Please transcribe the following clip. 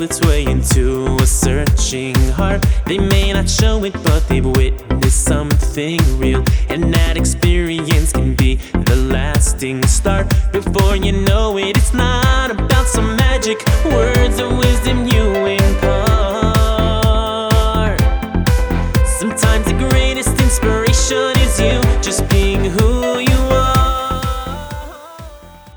its way into a searching heart. They may not show it, but they've witnessed something real, and that experience can be the lasting start. Before you know it, it's not about some magic words of wisdom you